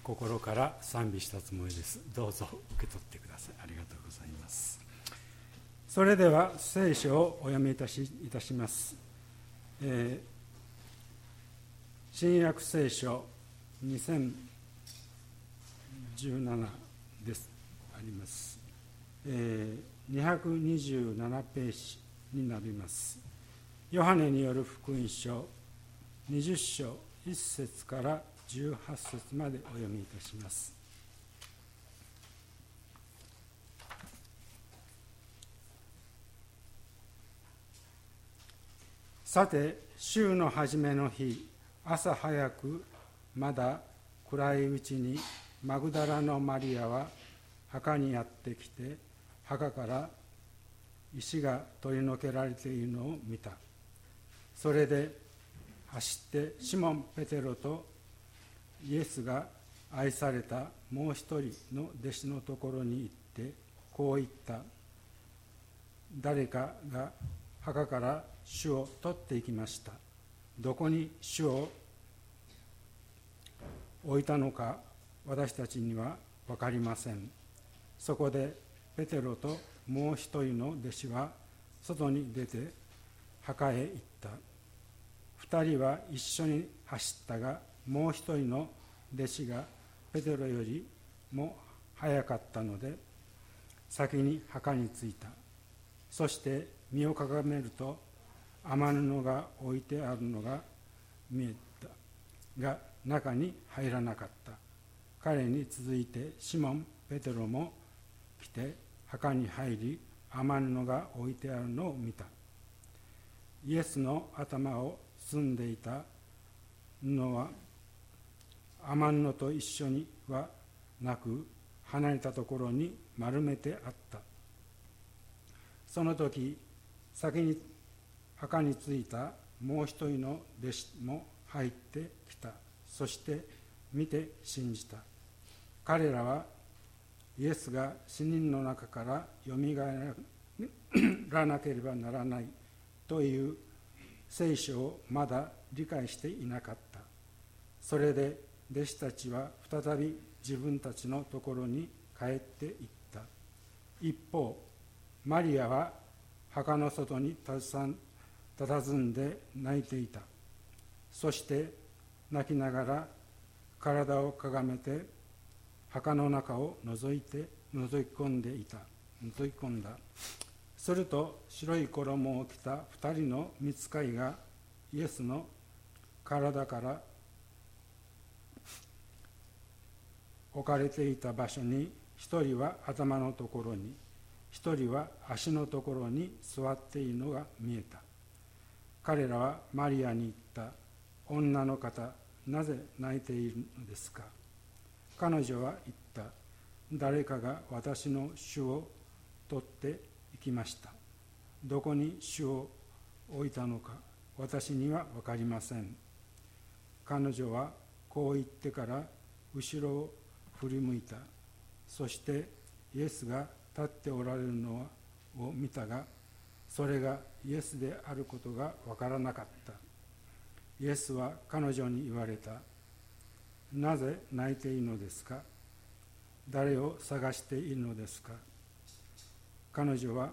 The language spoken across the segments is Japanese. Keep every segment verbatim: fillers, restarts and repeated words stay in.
心から賛美したつもりです。どうぞ受け取ってください。ありがとうございます。それでは聖書をお読みいたし、いたします、えー、新約聖書にせんじゅうななです。あります、えー、にひゃくにじゅうななページになります。ヨハネによる福音書にじゅっ章いっ節からじゅうはち節までお読みいたします。さて、週の初めの日、朝早く、まだ暗いうちに、マグダラのマリアは墓にやってきて、墓から石が取り除けられているのを見た。それで走ってシモン・ペテロとイエスが愛されたもう一人の弟子のところに行って、こう言った。誰かが墓から主を取っていきました。どこに主を置いたのか私たちには分かりません。そこでペテロともう一人の弟子は外に出て墓へ行った。二人は一緒に走ったが、もう一人の弟子がペテロよりも早かったので先に墓に着いた。そして身をかがめると雨布が置いてあるのが見えたが、中に入らなかった。彼に続いてシモン・ペテロも来て墓に入り、雨布が置いてあるのを見た。イエスの頭を包んでいた布は雨布と一緒にはなく、離れたところに丸めてあった。その時、先に墓に着いたもう一人の弟子も入ってきた。そして見て信じた。彼らはイエスが死人の中からよみがえらなければならないという聖書をまだ理解していなかった。それで弟子たちは再び自分たちのところに帰っていった。一方、マリアは墓の外に佇んで泣いていた。そして泣きながら体をかがめて墓の中を覗いて覗き込んでいた覗き込んだ。すると白い衣を着た二人の御使いがイエスの体から置かれていた場所に、一人は頭のところに、一人は足のところに座っているのが見えた。彼らはマリアに言った。女の方、なぜ泣いているのですか。彼女は言った。誰かが私の主を取って行きました。どこに主を置いたのか私には分かりません。彼女はこう言ってから後ろを振り向いた。そしてイエスが立っておられるのを見たが、それがイエスであることが分からなかった。イエスは彼女に言われた。なぜ泣いているのですか。誰を探しているのですか。彼女は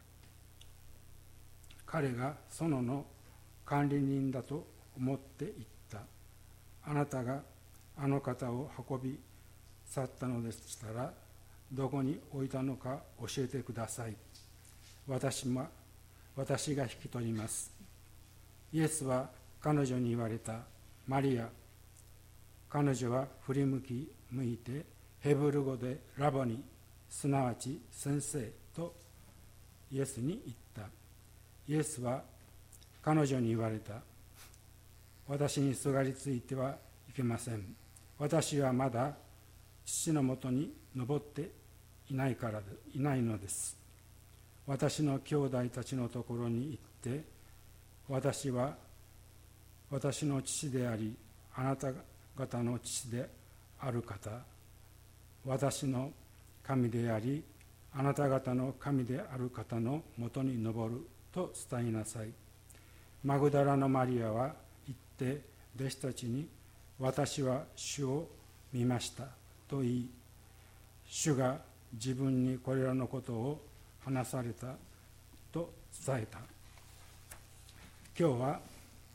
彼が園の管理人だと思って言った。あなたがあの方を運び去ったのでしたら、どこに置いたのか教えてください。私も私が引き取ります。イエスは彼女に言われた。マリア。彼女は振り向き向いてヘブル語でラボニ、すなわち先生とイエスに言った。イエスは彼女に言われた。私にすがりついてはいけません。私はまだ父のもとに登っていないからでいないのです。私の兄弟たちのところに行って、私は私の父であり、あなた方の父である方、私の神であり、あなた方の神である方のもとに登ると伝えなさい。マグダラのマリアは行って弟子たちに、私は主を見ましたと言い、主が自分にこれらのことを話されたと伝えた。今日は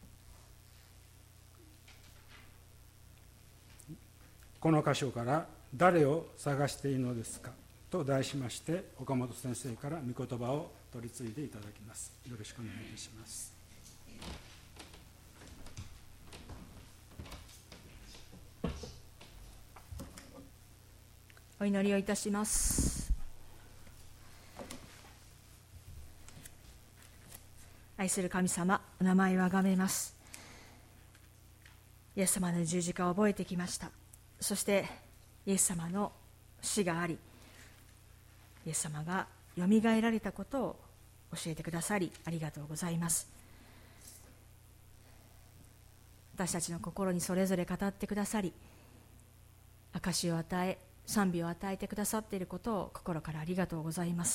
この箇所から誰を探しているのですかと題しまして、岡本先生から御言葉を取り次いでいただきます。よろしくお願いいたします。 お祈りをいたします。愛する神様、お名前をあがめます。イエス様の十字架を覚えてきました。そしてイエス様の死があり、イエス様がよみがえられたことを教えてくださりありがとうございます。私たちの心にそれぞれ語ってくださり、証しを与え、賛美を与えてくださっていることを心からありがとうございます。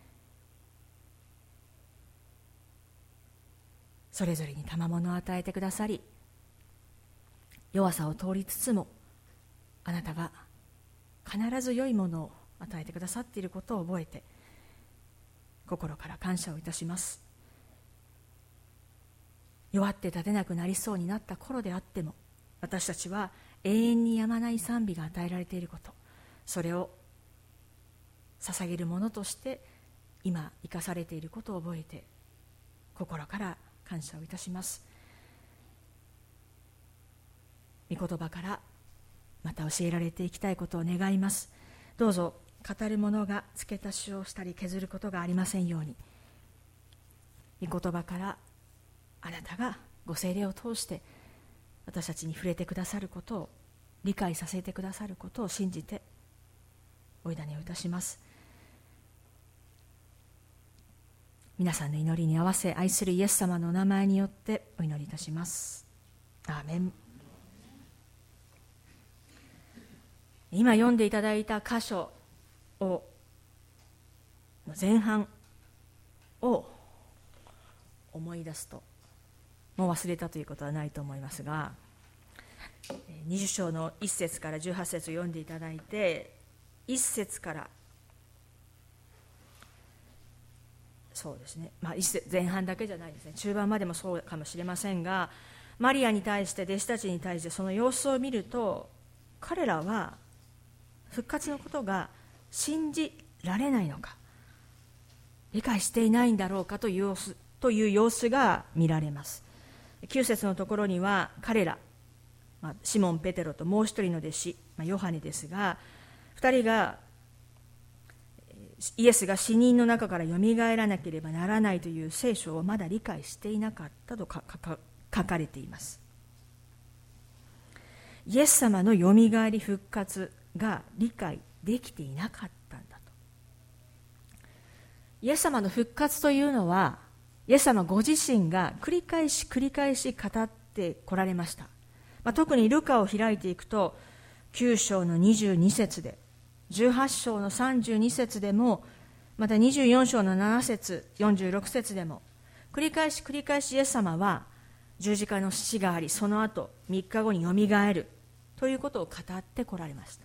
それぞれに賜物を与えてくださり、弱さを通りつつもあなたが必ず良いものを与えてくださっていることを覚えて、心から感謝をいたします。弱って立てなくなりそうになった頃であっても、私たちは永遠にやまない賛美が与えられていること、それを捧げるものとして今生かされていることを覚えて、心から感謝をいたします。御言葉からまた教えられていきたいことを願います。どうぞ語る者が付け足しをしたり削ることがありませんように、御言葉からあなたがご聖霊を通して私たちに触れてくださることを、理解させてくださることを信じてお委ねをいたします。皆さんの祈りに合わせ、愛するイエス様のお名前によってお祈りいたします。アーメン。今読んでいただいた箇所を前半を思い出すと、もう忘れたということはないと思いますが、にじゅう章のいっ節からじゅうはち節を読んでいただいて、いっ節からそうですね、まあ、いっ節前半だけじゃないですね、中盤までもそうかもしれませんが、マリアに対して、弟子たちに対してその様子を見ると、彼らは復活のことが信じられないのか、理解していないんだろうかという様子、という様子が見られます。きゅう節のところには、彼ら、まあ、シモン・ペテロともう一人の弟子、まあ、ヨハネですが、二人がイエスが死人の中からよみがえらなければならないという聖書をまだ理解していなかったとかか書かれています。イエス様のよみがえり復活が理解できていなかったんだと。イエス様の復活というのは、イエス様ご自身が繰り返し繰り返し語ってこられました。まあ、特にルカを開いていくと、きゅう章のにじゅうに節で、じゅうはち章のさんじゅうに節でも、またにじゅうよん章のなな節、よんじゅうろく節でも、繰り返し繰り返しイエス様は十字架の死があり、その後みっかごによみがえるということを語ってこられました。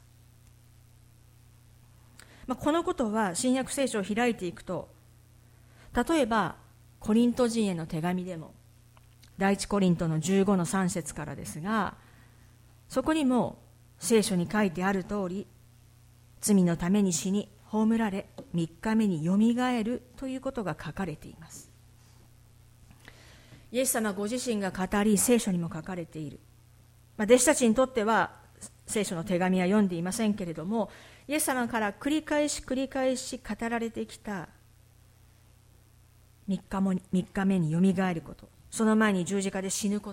まあ、このことは新約聖書を開いていくと、例えばコリント人への手紙でも、第一コリントのじゅうごのさん節からですが、そこにも聖書に書いてある通り、罪のために死に葬られみっかめによみがえるということが書かれています。イエス様ご自身が語り、聖書にも書かれている、まあ、弟子たちにとっては聖書の手紙は読んでいませんけれども、イエス様から繰り返し繰り返し語られてきたみっかもみっかめによみがえること、その前に十字架で死ぬこと、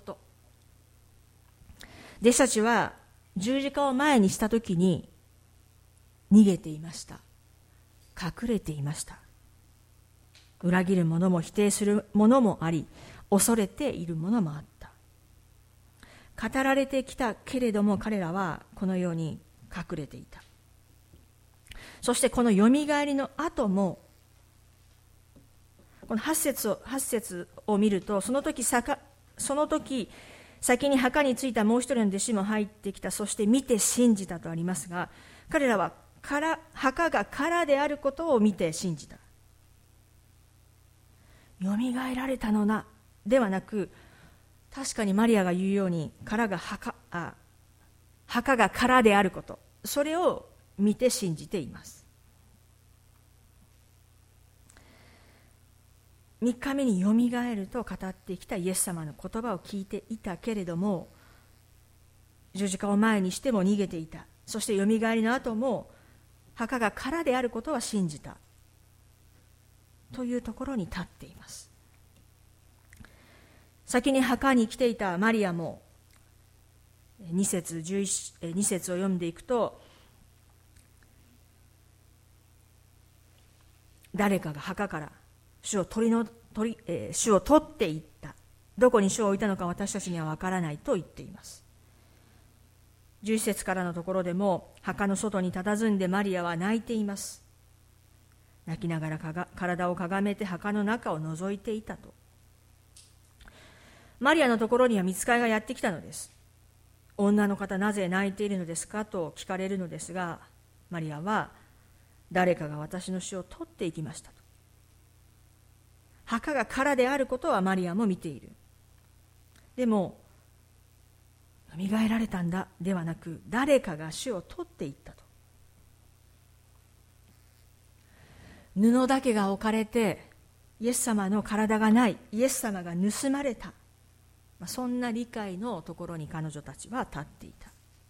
弟子たちは十字架を前にしたときに逃げていました。隠れていました。裏切る者も否定する者もあり、恐れている者もあった。語られてきたけれども、彼らはこのように隠れていた。そしてこのよみがえりの後も、このはち節を、はち節を見ると、その時さかその時先に墓に着いたもう一人の弟子も入ってきた。そして見て信じたとありますが、彼らは空墓が空であることを見て信じた。よみがえられたのなではなく、確かにマリアが言うように殻が 墓, あ墓が空であること、それを見て信じています。みっかめによみがえると語ってきたイエス様の言葉を聞いていたけれども、十字架を前にしても逃げていた。そしてよみがえりの後も墓が空であることは信じたというところに立っています。先に墓に来ていたマリアもに節じゅういち、に節を読んでいくと、誰かが墓から主を取りの取り、えー、主を取っていった。どこに主を置いたのか私たちには分からないと言っています。じゅういち節からのところでも、墓の外に佇んでマリアは泣いています。泣きながらかが体をかがめて墓の中を覗いていたと。マリアのところには御使いがやってきたのです。女の方、なぜ泣いているのですかと聞かれるのですが、マリアは、誰かが私の死を取っていきましたと。墓が空であることはマリアも見ている。でも、よみがえられたんだではなく、誰かが主を取っていったと。布だけが置かれて、イエス様の体がない、イエス様が盗まれた、そんな理解のところに彼女たちは立っていた。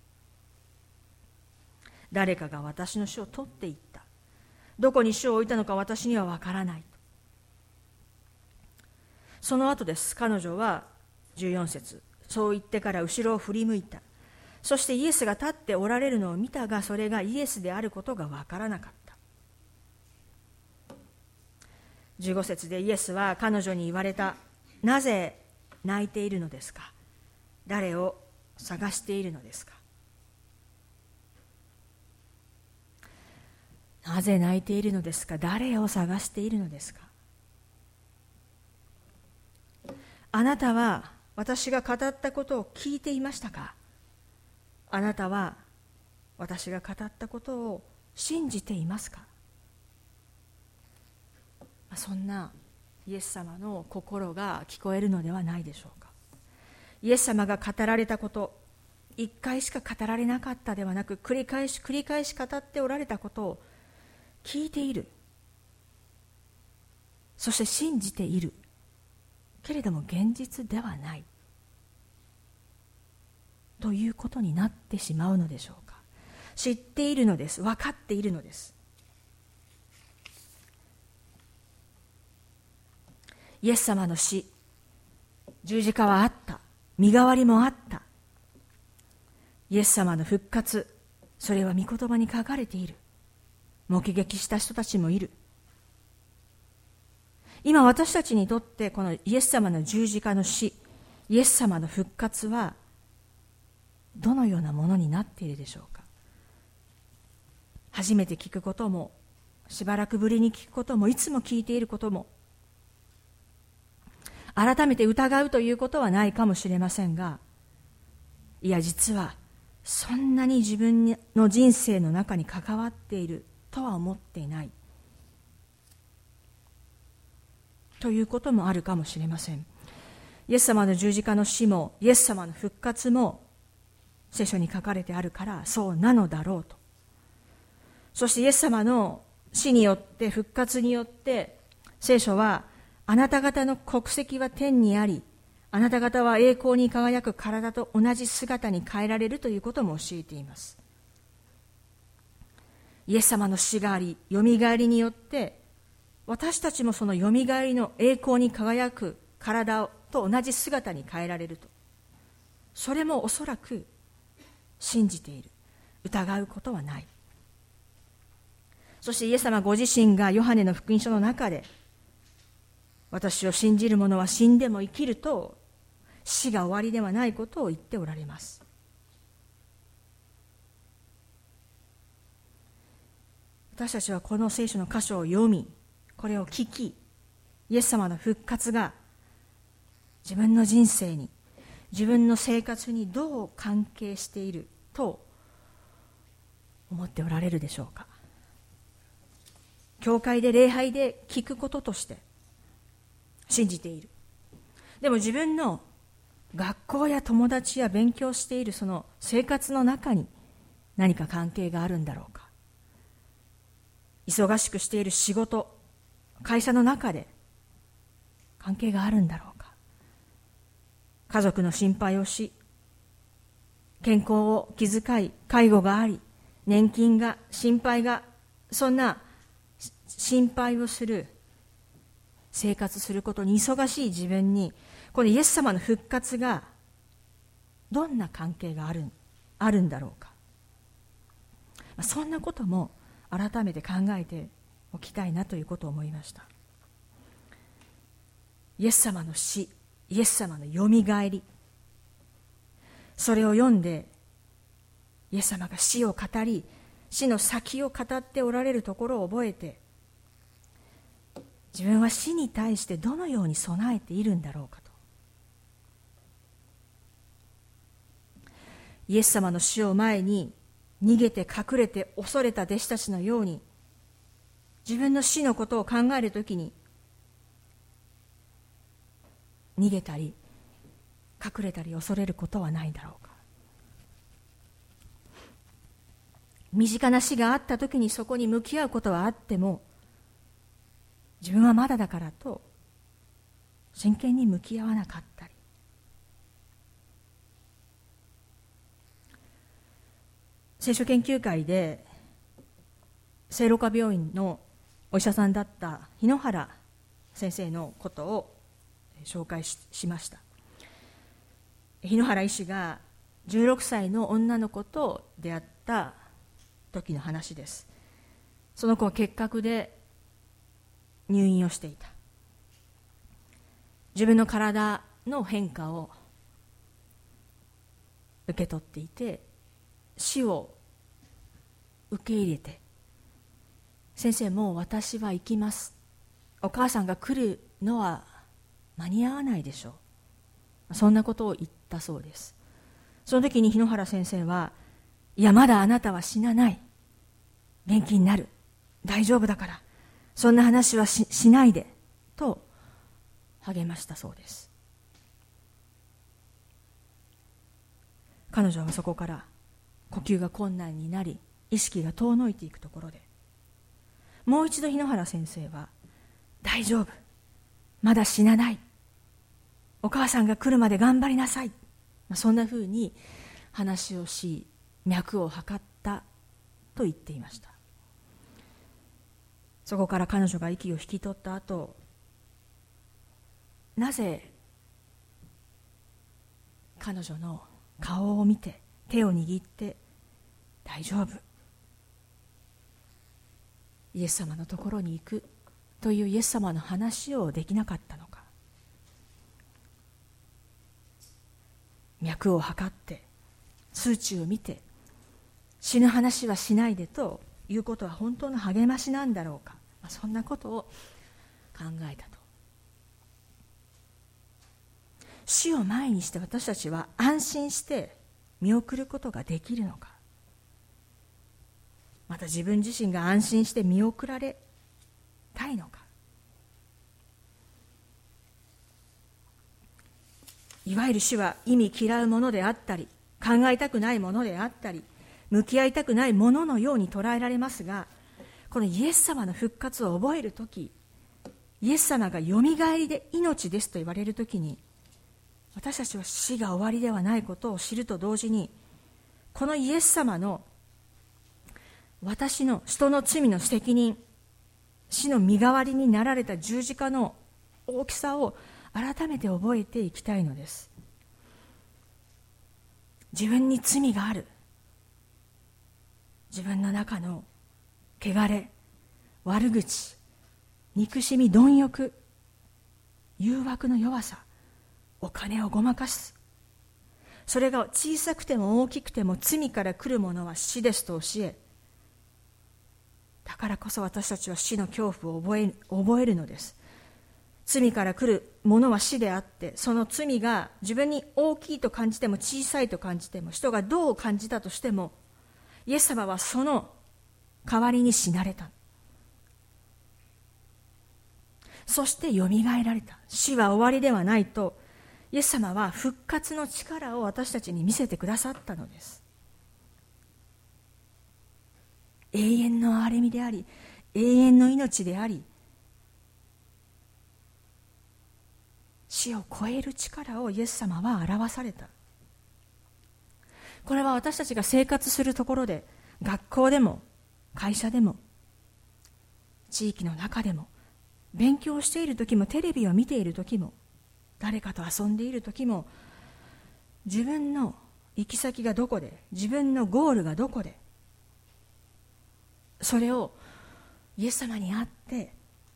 誰かが私の死を取っていった。どこに死を置いたのか私には分からない。その後です。彼女はじゅうよん節、そう言ってから後ろを振り向いた。そしてイエスが立っておられるのを見たが、それがイエスであることが分からなかった。じゅうご節でイエスは彼女に言われた。なぜ泣いているのですか？誰を探しているのですか？なぜ泣いているのですか？誰を探しているのですか？あなたは私が語ったことを聞いていましたか？あなたは私が語ったことを信じていますか？そんなイエス様の心が聞こえるのではないでしょうか。イエス様が語られたこと、一回しか語られなかったではなく、繰り返し繰り返し語っておられたことを聞いている。そして信じている。けれども現実ではない。ということになってしまうのでしょうか。知っているのです。分かっているのです。イエス様の死、十字架はあった。身代わりもあった。イエス様の復活、それは御言葉に書かれている。目撃した人たちもいる。今私たちにとってこのイエス様の十字架の死、イエス様の復活はどのようなものになっているでしょうか。初めて聞くことも、しばらくぶりに聞くことも、いつも聞いていることも、改めて疑うということはないかもしれませんが、いや実はそんなに自分の人生の中に関わっているとは思っていないということもあるかもしれません。イエス様の十字架の死もイエス様の復活も聖書に書かれてあるからそうなのだろうと。そしてイエス様の死によって復活によって聖書はあなた方の国籍は天にあり、あなた方は栄光に輝く体と同じ姿に変えられるということも教えています。イエス様の死があり、よみがえりによって私たちもそのよみがえりの栄光に輝く体と同じ姿に変えられると。それもおそらく信じている。疑うことはない。そしてイエス様ご自身がヨハネの福音書の中で、私を信じる者は死んでも生きると、死が終わりではないことを言っておられます。私たちはこの聖書の箇所を読み、これを聞き、イエス様の復活が自分の人生に自分の生活にどう関係していると思っておられるでしょうか。教会で礼拝で聞くこととして信じている。でも自分の学校や友達や勉強しているその生活の中に何か関係があるんだろうか。忙しくしている仕事、会社の中で関係があるんだろうか。家族の心配をし、健康を気遣い、介護があり、年金が、心配が、そんな心配をする、生活することに忙しい自分に、このイエス様の復活がどんな関係がある、あるんだろうか。そんなことも改めて考えておきたいなということを思いました。イエス様の死、イエス様のよみがえり、それを読んでイエス様が死を語り、死の先を語っておられるところを覚えて、自分は死に対してどのように備えているんだろうかと。イエス様の死を前に逃げて隠れて恐れた弟子たちのように、自分の死のことを考えるときに逃げたり隠れたり恐れることはないだろうか。身近な死があったときにそこに向き合うことはあっても、自分はまだだからと真剣に向き合わなかったり、聖書研究会で聖路加病院のお医者さんだった日野原先生のことを紹介 し, しました。日野原医師がじゅうろくさいの女の子と出会った時の話です。その子は結核で入院をしていた。自分の体の変化を受け取っていて、死を受け入れて、先生もう私は行きます、お母さんが来るのは間に合わないでしょう、そんなことを言ったそうです。その時に日野原先生は、いやまだあなたは死なない、元気になる、大丈夫だから、そんな話は し, しないでと励ましたそうです。彼女はそこから呼吸が困難になり、意識が遠のいていくところで、もう一度日野原先生は、大丈夫、まだ死なない、お母さんが来るまで頑張りなさい、そんなふうに話をし、脈を測ったと言っていました。そこから彼女が息を引き取った後、なぜ彼女の顔を見て手を握って大丈夫、イエス様のところに行くというイエス様の話をできなかったのか。脈を測って数値を見て死ぬ話はしないでということは本当の励ましなんだろうか、そんなことを考えたと。死を前にして私たちは安心して見送ることができるのか、また自分自身が安心して見送られたいのか。いわゆる死は意味嫌うものであったり、考えたくないものであったり、向き合いたくないもののように捉えられますが、このイエス様の復活を覚えるとき、イエス様がよみがえりで命ですと言われるときに、私たちは死が終わりではないことを知ると同時に、このイエス様の私の人の罪の責任、死の身代わりになられた十字架の大きさを改めて覚えていきたいのです。自分に罪がある、自分の中の汚れ、悪口、憎しみ、貪欲、誘惑の弱さ、お金をごまかす、それが小さくても大きくても罪から来るものは死ですと教え、だからこそ私たちは死の恐怖を覚え、覚えるのです。 罪から来るものは死であって、その罪が自分に大きいと感じても小さいと感じても、人がどう感じたとしても、イエス様はその代わりに死なれた。そしてよみがえられた。死は終わりではないと、イエス様は復活の力を私たちに見せてくださったのです。永遠の憐れみであり、永遠の命であり、死を超える力をイエス様は表された。これは私たちが生活するところで、学校でも会社でも地域の中でも、勉強している時もテレビを見ている時も、誰かと遊んでいる時も、自分の行き先がどこで、自分のゴールがどこで、それをイエス様にあって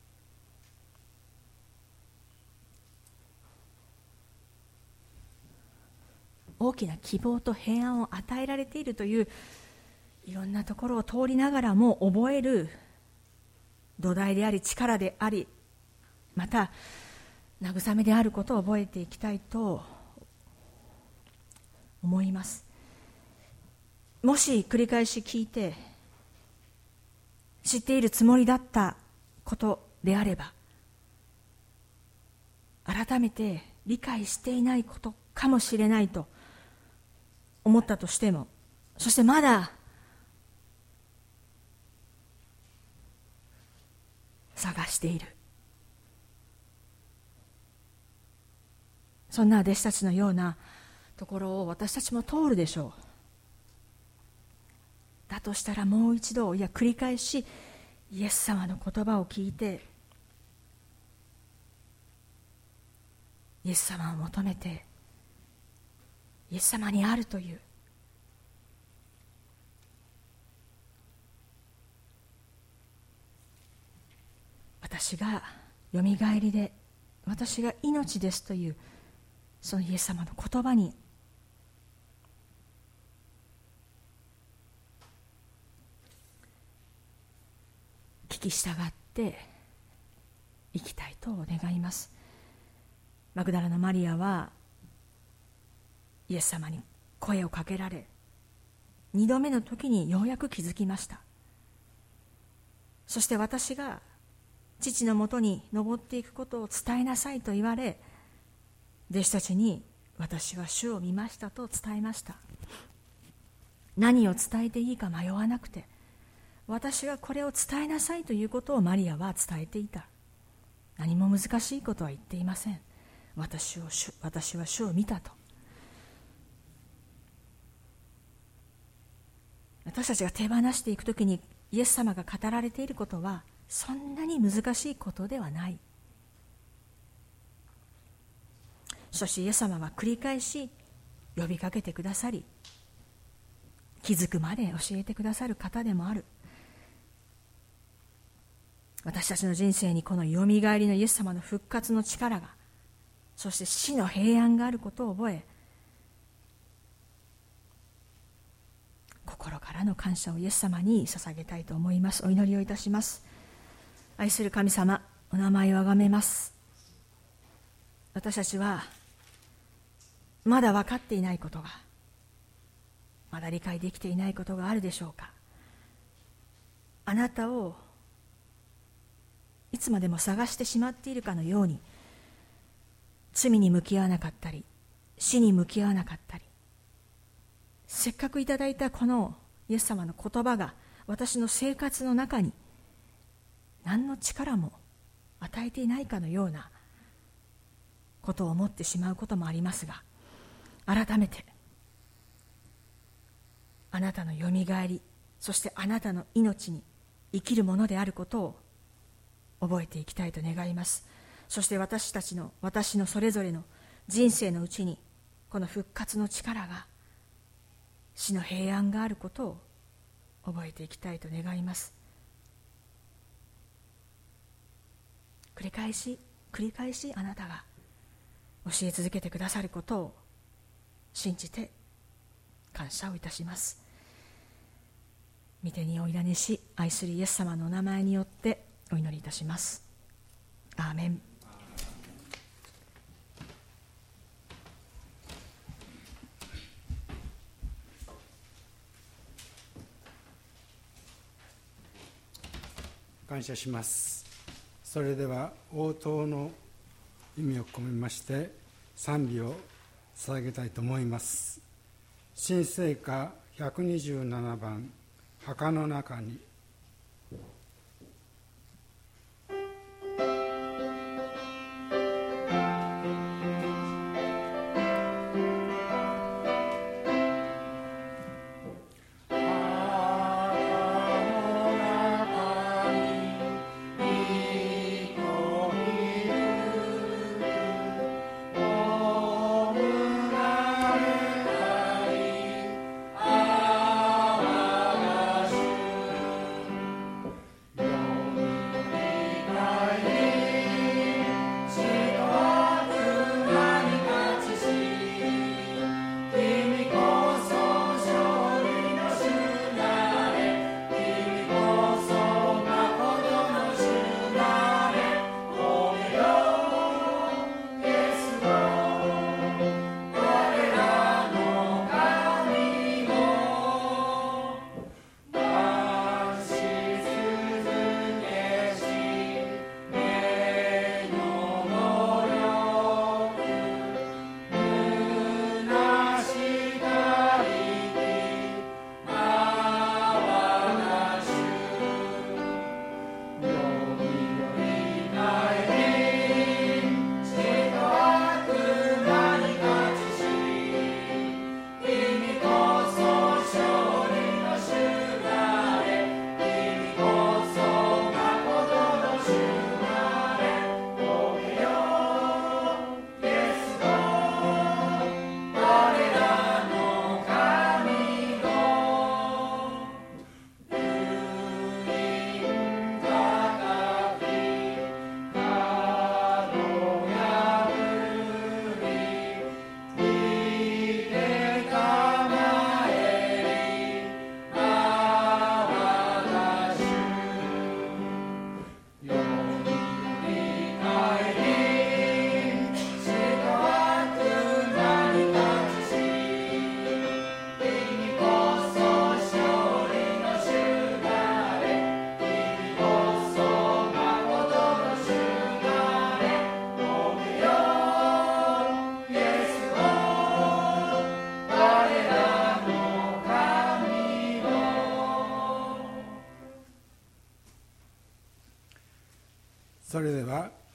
大きな希望と平安を与えられているという、いろんなところを通りながらも覚える土台であり、力であり、また慰めであることを覚えていきたいと思います。もし繰り返し聞いて知っているつもりだったことであれば、改めて理解していないことかもしれないと思ったとしても、そしてまだ探している、そんな弟子たちのようなところを私たちも通るでしょう。だとしたらもう一度、いや繰り返しイエス様の言葉を聞いて、イエス様を求めて、イエス様にあるという私がよみがえりで、私が命ですというそのイエス様の言葉に聞き従っていきたいと願います。マグダラのマリアはイエス様に声をかけられ、二度目の時にようやく気づきました。そして私が父のもとに登っていくことを伝えなさいと言われ、弟子たちに私は主を見ましたと伝えました。何を伝えていいか迷わなくて、私はこれを伝えなさいということをマリアは伝えていた。何も難しいことは言っていません。私を主、私は主を見たと。私たちが手放していくときにイエス様が語られていることはそんなに難しいことではない。そしてイエス様は繰り返し呼びかけてくださり、気づくまで教えてくださる方でもある。私たちの人生にこのよみがえりのイエス様の復活の力が、そして死の平安があることを覚え、心からの感謝をイエス様に捧げたいと思います。お祈りをいたします。愛する神様、お名前をあがめます。私たちはまだ分かっていないことが、まだ理解できていないことがあるでしょうか。あなたをいつまでも探してしまっているかのように、罪に向き合わなかったり、死に向き合わなかったり、せっかくいただいたこのイエス様の言葉が私の生活の中に何の力も与えていないかのようなことを思ってしまうこともありますが、改めてあなたのよみがえり、そしてあなたの命に生きるものであることを覚えていきたいと願います。そして私たちの私のそれぞれの人生のうちにこの復活の力が、死の平安があることを覚えていきたいと願います。繰り返し繰り返しあなたが教え続けてくださることを信じて感謝をいたします。御手にお委ねし、愛するイエス様のお名前によってお祈りいたします。アーメン。 感謝します。それでは応答の意味を込めまして賛美を捧げたいと思います。新聖歌ひゃくにじゅうななばん、墓の中に。